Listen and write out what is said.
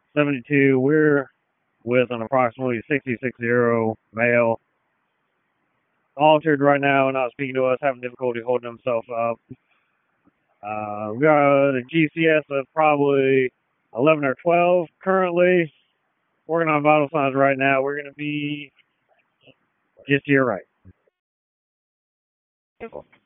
72. We're with an approximately 60 male. Altered right now, not speaking to us, having difficulty holding himself up. We got a GCS of probably 11 or 12 currently. Working on vital signs right now. We're going to be just to your right.